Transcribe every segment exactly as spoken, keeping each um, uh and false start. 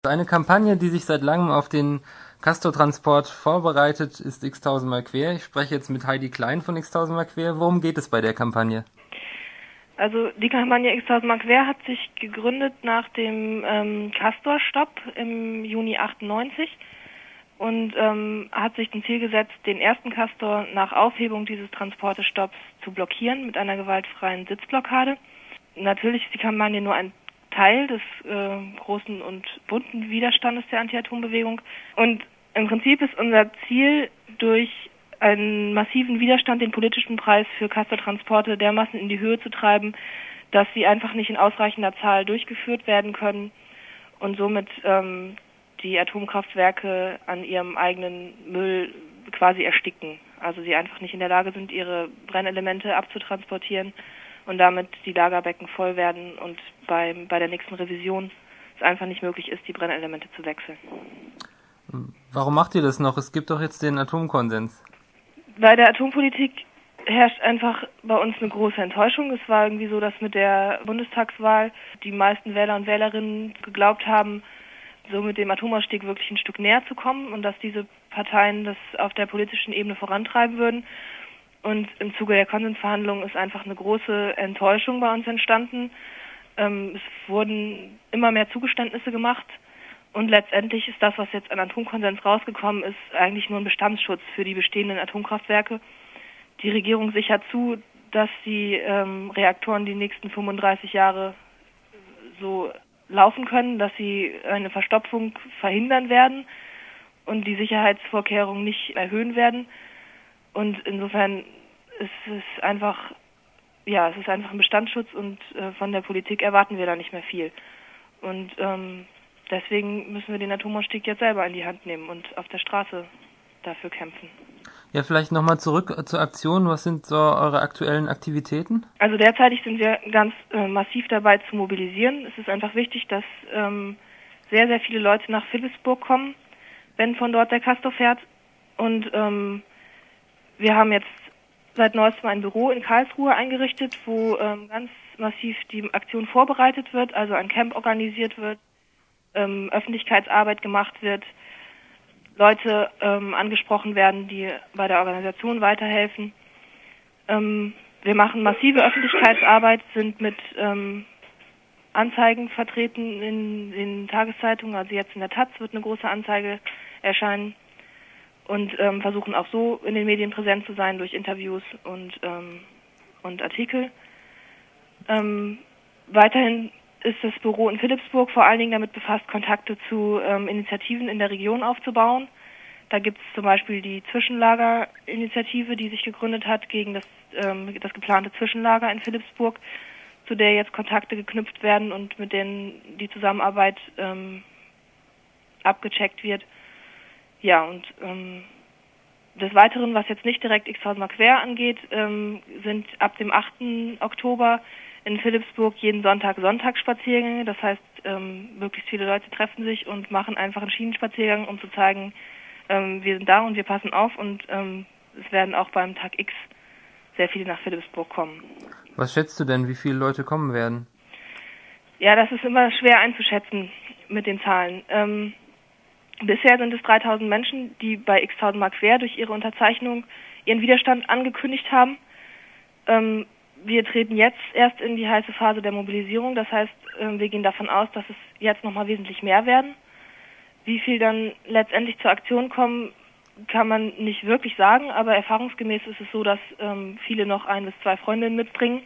Eine Kampagne, die sich seit langem auf den Castortransport vorbereitet, ist x tausendmal quer. Ich spreche jetzt mit Heidi Klein von x tausendmal quer. Worum geht es bei der Kampagne? Also die Kampagne x tausendmal quer hat sich gegründet nach dem ähm, Castor-Stopp im Juni achtundneunzig und ähm, hat sich zum Ziel gesetzt, den ersten Castor nach Aufhebung dieses Transportestopps zu blockieren mit einer gewaltfreien Sitzblockade. Natürlich ist die Kampagne nur ein Teil des äh, großen und bunten Widerstandes der Anti-Atom-Bewegung. Und im Prinzip ist unser Ziel, durch einen massiven Widerstand den politischen Preis für Castor-Transporte dermaßen in die Höhe zu treiben, dass sie einfach nicht in ausreichender Zahl durchgeführt werden können und somit ähm, die Atomkraftwerke an ihrem eigenen Müll quasi ersticken. Also sie einfach nicht in der Lage sind, ihre Brennelemente abzutransportieren und damit die Lagerbecken voll werden und bei, bei der nächsten Revision es einfach nicht möglich ist, die Brennelemente zu wechseln. Warum macht ihr das noch? Es gibt doch jetzt den Atomkonsens. Bei der Atompolitik herrscht einfach bei uns eine große Enttäuschung. Es war irgendwie so, dass mit der Bundestagswahl die meisten Wähler und Wählerinnen geglaubt haben, so mit dem Atomausstieg wirklich ein Stück näher zu kommen und dass diese Parteien das auf der politischen Ebene vorantreiben würden. Und im Zuge der Konsensverhandlungen ist einfach eine große Enttäuschung bei uns entstanden. Ähm, es wurden immer mehr Zugeständnisse gemacht und letztendlich ist das, was jetzt an Atomkonsens rausgekommen ist, eigentlich nur ein Bestandsschutz für die bestehenden Atomkraftwerke. Die Regierung sichert zu, dass die ähm, Reaktoren die nächsten fünfunddreißig Jahre so laufen können, dass sie eine Verstopfung verhindern werden und die Sicherheitsvorkehrungen nicht erhöhen werden. Und insofern ist es einfach, ja, es ist einfach ein Bestandsschutz und äh, von der Politik erwarten wir da nicht mehr viel. Und ähm, deswegen müssen wir den Atomausstieg jetzt selber in die Hand nehmen und auf der Straße dafür kämpfen. Ja, vielleicht nochmal zurück zur Aktion. Was sind so eure aktuellen Aktivitäten? Also derzeitig sind wir ganz äh, massiv dabei zu mobilisieren. Es ist einfach wichtig, dass ähm, sehr, sehr viele Leute nach Philippsburg kommen, wenn von dort der Castor fährt. Und ähm, wir haben jetzt seit neuestem ein Büro in Karlsruhe eingerichtet, wo ähm, ganz massiv die Aktion vorbereitet wird, also ein Camp organisiert wird, ähm, Öffentlichkeitsarbeit gemacht wird, Leute ähm, angesprochen werden, die bei der Organisation weiterhelfen. Ähm, wir machen massive Öffentlichkeitsarbeit, sind mit ähm, Anzeigen vertreten in den Tageszeitungen, also jetzt in der Taz wird eine große Anzeige erscheinen. Und ähm, versuchen auch so in den Medien präsent zu sein durch Interviews und, ähm, und Artikel. Ähm, weiterhin ist das Büro in Philippsburg vor allen Dingen damit befasst, Kontakte zu ähm, Initiativen in der Region aufzubauen. Da gibt es zum Beispiel die Zwischenlagerinitiative, die sich gegründet hat gegen das, ähm, das geplante Zwischenlager in Philippsburg, zu der jetzt Kontakte geknüpft werden und mit denen die Zusammenarbeit ähm, abgecheckt wird. Ja, und ähm, des Weiteren, was jetzt nicht direkt x tausendmal quer angeht, ähm, sind ab dem achten Oktober in Philippsburg jeden Sonntag Sonntagsspaziergänge. Das heißt, ähm, möglichst viele Leute treffen sich und machen einfach einen Schienenspaziergang, um zu zeigen, ähm, wir sind da und wir passen auf. Und ähm, es werden auch beim Tag X sehr viele nach Philippsburg kommen. Was schätzt du denn, wie viele Leute kommen werden? Ja, das ist immer schwer einzuschätzen mit den Zahlen. Ähm, Bisher sind es dreitausend Menschen, die bei x tausendmal quer durch ihre Unterzeichnung ihren Widerstand angekündigt haben. Ähm, wir treten jetzt erst in die heiße Phase der Mobilisierung. Das heißt, äh, wir gehen davon aus, dass es jetzt nochmal wesentlich mehr werden. Wie viel dann letztendlich zur Aktion kommen, kann man nicht wirklich sagen. Aber erfahrungsgemäß ist es so, dass ähm, viele noch ein bis zwei Freundinnen mitbringen.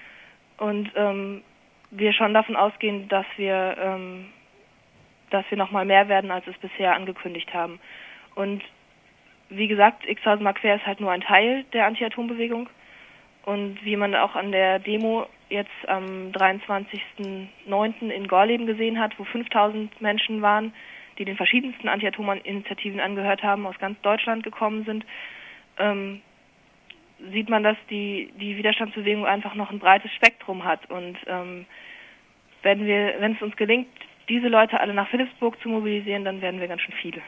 Und ähm, wir schon davon ausgehen, dass wir... Ähm, dass wir noch mal mehr werden, als es bisher angekündigt haben. Und wie gesagt, x tausendmal quer ist halt nur ein Teil der Anti-Atom-Bewegung. Und wie man auch an der Demo jetzt am dreiundzwanzigsten neunten in Gorleben gesehen hat, wo fünftausend Menschen waren, die den verschiedensten Anti-Atom-Initiativen angehört haben, aus ganz Deutschland gekommen sind, ähm, sieht man, dass die, die Widerstandsbewegung einfach noch ein breites Spektrum hat. Und ähm, wenn wir, wenn es uns gelingt, diese Leute alle nach Philippsburg zu mobilisieren, dann werden wir ganz schön viele.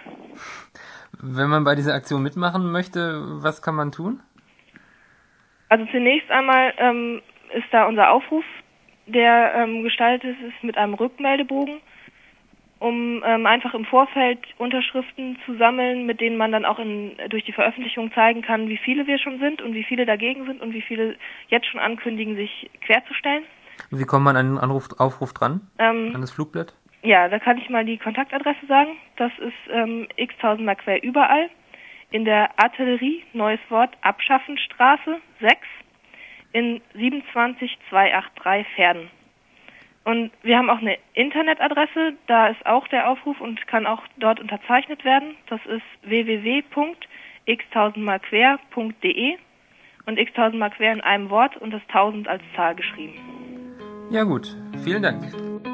Wenn man bei dieser Aktion mitmachen möchte, was kann man tun? Also zunächst einmal ähm, ist da unser Aufruf, der ähm, gestaltet ist mit einem Rückmeldebogen. um ähm, einfach im Vorfeld Unterschriften zu sammeln, mit denen man dann auch in, durch die Veröffentlichung zeigen kann, wie viele wir schon sind und wie viele dagegen sind und wie viele jetzt schon ankündigen, sich querzustellen. Wie kommt man an den Anruf, Aufruf dran? Ähm, an das Flugblatt? Ja, da kann ich mal die Kontaktadresse sagen. Das ist ähm, x tausend mal quer überall. In der Artillerie, neues Wort, Abschaffenstraße sechs in siebenundzwanzig zweihundertdreiundachtzig Verden. Und wir haben auch eine Internetadresse, da ist auch der Aufruf und kann auch dort unterzeichnet werden. Das ist w w w punkt x tausend mal quer punkt d e und x tausend mal quer in einem Wort und das tausend als Zahl geschrieben. Ja gut, vielen Dank.